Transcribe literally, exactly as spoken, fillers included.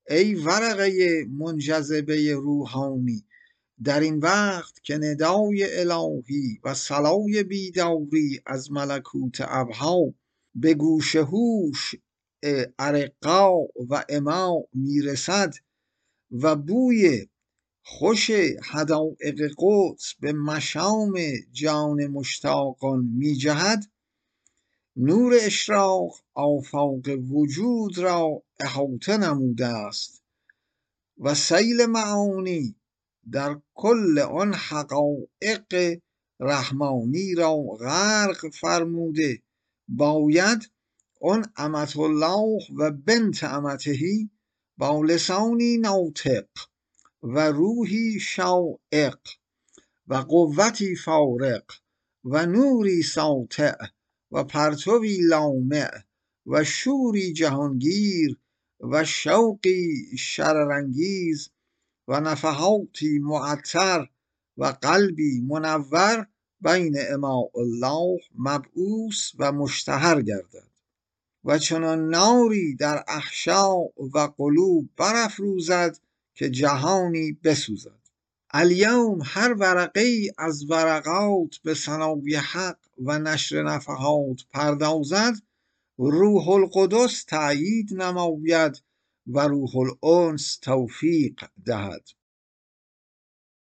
ای ورقه منجذبه روحانی، در این وقت که ندای الهی و صلای بیداری از ملکوت ابها به گوش هوش ارقا و اما میرسد و بوی خوش حدائق قدس به مشام جان مشتاقان می جهد، نور اشراق آفاق وجود را احاطه نموده است و سیل معانی در کل آن حقایق رحمانی را غرق فرموده. باید آن امة الله و بنت امته با لسانی ناطق و روحی شائق و قوتی فارق و نوری ساطع و پرتوی لامع و شوری جهانگیر و شوقی شررانگیز و نفحاتی معطر و قلبی منور بین اماء الله مبعوث و مشتهر گردد و چنان ناری در احشاء و قلوب برافروزد که جهانی بسوزد. الیوم هر ورقه ای از ورقات به ثنای حق و نشر نفحات پردازد، روح القدس تأیید نماید و روح الانس توفیق دهد.